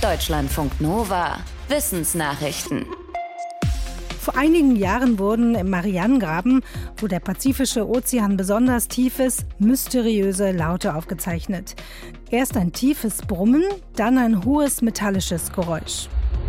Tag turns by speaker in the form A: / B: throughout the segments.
A: Deutschlandfunk Nova. Wissensnachrichten.
B: Vor einigen Jahren wurden im Marianengraben, wo der Pazifische Ozean besonders tief ist, mysteriöse Laute aufgezeichnet. Erst ein tiefes Brummen, dann ein hohes metallisches Geräusch.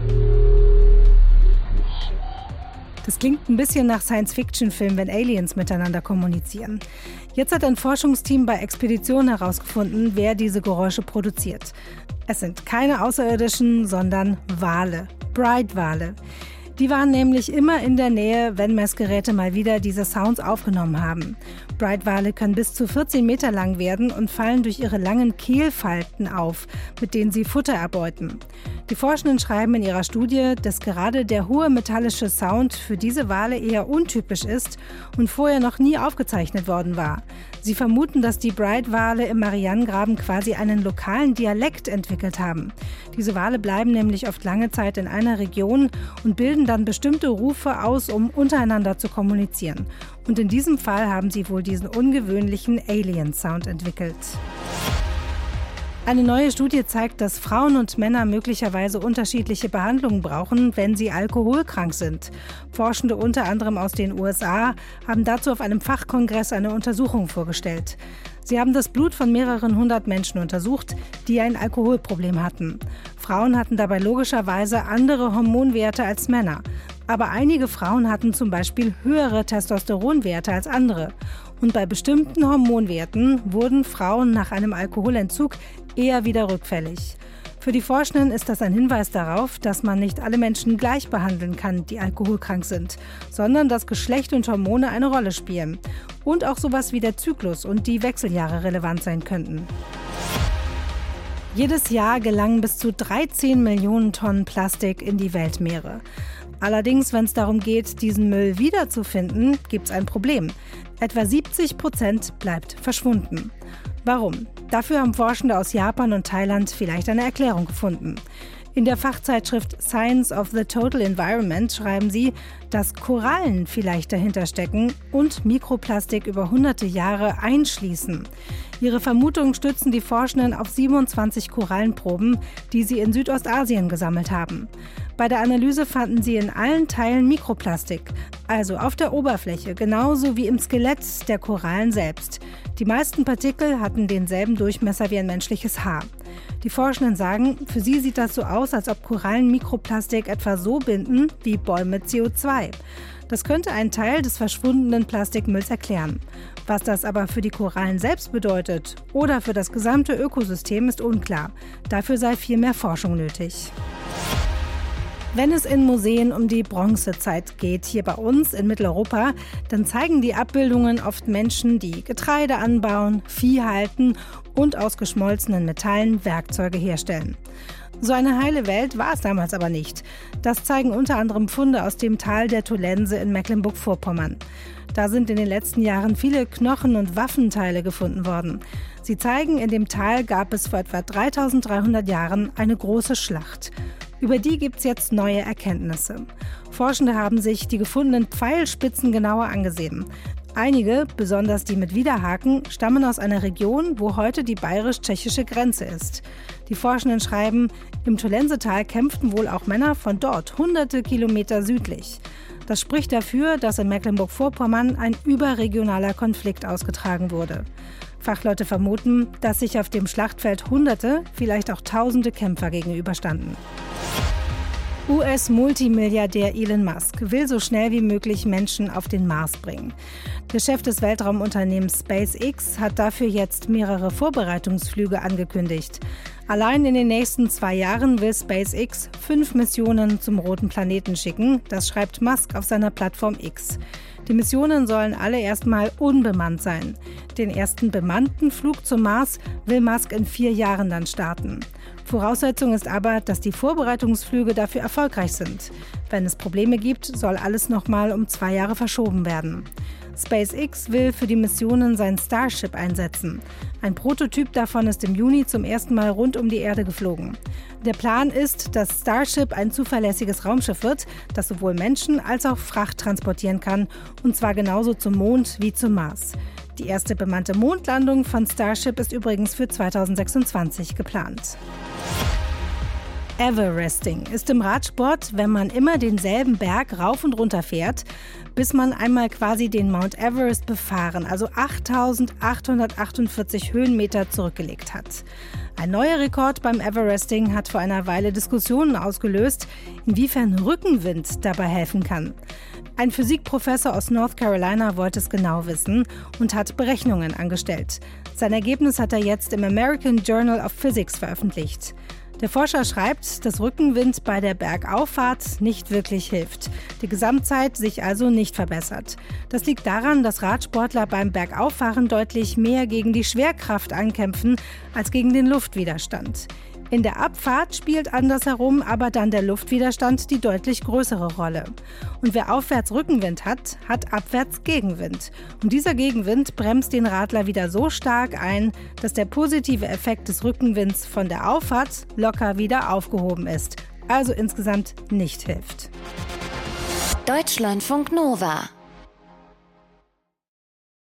B: Das klingt ein bisschen nach Science-Fiction-Film, wenn Aliens miteinander kommunizieren. Jetzt hat ein Forschungsteam bei Expedition herausgefunden, wer diese Geräusche produziert. Es sind keine Außerirdischen, sondern Wale, Bright-Wale. Die waren nämlich immer in der Nähe, wenn Messgeräte mal wieder diese Sounds aufgenommen haben. Bright-Wale können bis zu 14 Meter lang werden und fallen durch ihre langen Kehlfalten auf, mit denen sie Futter erbeuten. Die Forschenden schreiben in ihrer Studie, dass gerade der hohe metallische Sound für diese Wale eher untypisch ist und vorher noch nie aufgezeichnet worden war. Sie vermuten, dass die Bright-Wale im Marianengraben quasi einen lokalen Dialekt entwickelt haben. Diese Wale bleiben nämlich oft lange Zeit in einer Region und bilden dann bestimmte Rufe aus, um untereinander zu kommunizieren. Und in diesem Fall haben sie wohl diesen ungewöhnlichen Alien-Sound entwickelt. Eine neue Studie zeigt, dass Frauen und Männer möglicherweise unterschiedliche Behandlungen brauchen, wenn sie alkoholkrank sind. Forschende unter anderem aus den USA haben dazu auf einem Fachkongress eine Untersuchung vorgestellt. Sie haben das Blut von mehreren hundert Menschen untersucht, die ein Alkoholproblem hatten. Frauen hatten dabei logischerweise andere Hormonwerte als Männer. Aber einige Frauen hatten zum Beispiel höhere Testosteronwerte als andere. Und bei bestimmten Hormonwerten wurden Frauen nach einem Alkoholentzug eher wieder rückfällig. Für die Forschenden ist das ein Hinweis darauf, dass man nicht alle Menschen gleich behandeln kann, die alkoholkrank sind, sondern dass Geschlecht und Hormone eine Rolle spielen. Und auch sowas wie der Zyklus und die Wechseljahre relevant sein könnten. Jedes Jahr gelangen bis zu 13 Millionen Tonnen Plastik in die Weltmeere. Allerdings, wenn es darum geht, diesen Müll wiederzufinden, gibt es ein Problem. Etwa 70% bleibt verschwunden. Warum? Dafür haben Forschende aus Japan und Thailand vielleicht eine Erklärung gefunden. In der Fachzeitschrift Science of the Total Environment schreiben sie, dass Korallen vielleicht dahinter stecken und Mikroplastik über hunderte Jahre einschließen. Ihre Vermutungen stützen die Forschenden auf 27 Korallenproben, die sie in Südostasien gesammelt haben. Bei der Analyse fanden sie in allen Teilen Mikroplastik, also auf der Oberfläche, genauso wie im Skelett der Korallen selbst. Die meisten Partikel hatten denselben Durchmesser wie ein menschliches Haar. Die Forschenden sagen, für sie sieht das so aus, als ob Korallen Mikroplastik etwa so binden wie Bäume CO2. Das könnte einen Teil des verschwundenen Plastikmülls erklären. Was das aber für die Korallen selbst bedeutet oder für das gesamte Ökosystem ist unklar. Dafür sei viel mehr Forschung nötig. Wenn es in Museen um die Bronzezeit geht, hier bei uns in Mitteleuropa, dann zeigen die Abbildungen oft Menschen, die Getreide anbauen, Vieh halten und aus geschmolzenen Metallen Werkzeuge herstellen. So eine heile Welt war es damals aber nicht. Das zeigen unter anderem Funde aus dem Tal der Tolense in Mecklenburg-Vorpommern. Da sind in den letzten Jahren viele Knochen- und Waffenteile gefunden worden. Sie zeigen, in dem Tal gab es vor etwa 3300 Jahren eine große Schlacht. Über die gibt es jetzt neue Erkenntnisse. Forschende haben sich die gefundenen Pfeilspitzen genauer angesehen. Einige, besonders die mit Widerhaken, stammen aus einer Region, wo heute die bayerisch-tschechische Grenze ist. Die Forschenden schreiben, im Tolensetal kämpften wohl auch Männer von dort, hunderte Kilometer südlich. Das spricht dafür, dass in Mecklenburg-Vorpommern ein überregionaler Konflikt ausgetragen wurde. Fachleute vermuten, dass sich auf dem Schlachtfeld Hunderte, vielleicht auch Tausende Kämpfer gegenüberstanden. US-Multimilliardär Elon Musk will so schnell wie möglich Menschen auf den Mars bringen. Der Chef des Weltraumunternehmens SpaceX hat dafür jetzt mehrere Vorbereitungsflüge angekündigt. Allein in den nächsten 2 Jahren will SpaceX 5 Missionen zum roten Planeten schicken, das schreibt Musk auf seiner Plattform X. Die Missionen sollen alle erstmal unbemannt sein. Den ersten bemannten Flug zum Mars will Musk in 4 Jahren dann starten. Voraussetzung ist aber, dass die Vorbereitungsflüge dafür erfolgreich sind. Wenn es Probleme gibt, soll alles nochmal um 2 Jahre verschoben werden. SpaceX will für die Missionen sein Starship einsetzen. Ein Prototyp davon ist im Juni zum ersten Mal rund um die Erde geflogen. Der Plan ist, dass Starship ein zuverlässiges Raumschiff wird, das sowohl Menschen als auch Fracht transportieren kann, und zwar genauso zum Mond wie zum Mars. Die erste bemannte Mondlandung von Starship ist übrigens für 2026 geplant. Everesting ist im Radsport, wenn man immer denselben Berg rauf und runter fährt, bis man einmal quasi den Mount Everest befahren, also 8.848 Höhenmeter zurückgelegt hat. Ein neuer Rekord beim Everesting hat vor einer Weile Diskussionen ausgelöst, inwiefern Rückenwind dabei helfen kann. Ein Physikprofessor aus North Carolina wollte es genau wissen und hat Berechnungen angestellt. Sein Ergebnis hat er jetzt im American Journal of Physics veröffentlicht. Der Forscher schreibt, dass Rückenwind bei der Bergauffahrt nicht wirklich hilft, die Gesamtzeit sich also nicht verbessert. Das liegt daran, dass Radsportler beim Bergauffahren deutlich mehr gegen die Schwerkraft ankämpfen als gegen den Luftwiderstand. In der Abfahrt spielt andersherum aber dann der Luftwiderstand die deutlich größere Rolle. Und wer aufwärts Rückenwind hat, hat abwärts Gegenwind. Und dieser Gegenwind bremst den Radler wieder so stark ein, dass der positive Effekt des Rückenwinds von der Auffahrt locker wieder aufgehoben ist. Also insgesamt nicht hilft.
A: Deutschlandfunk Nova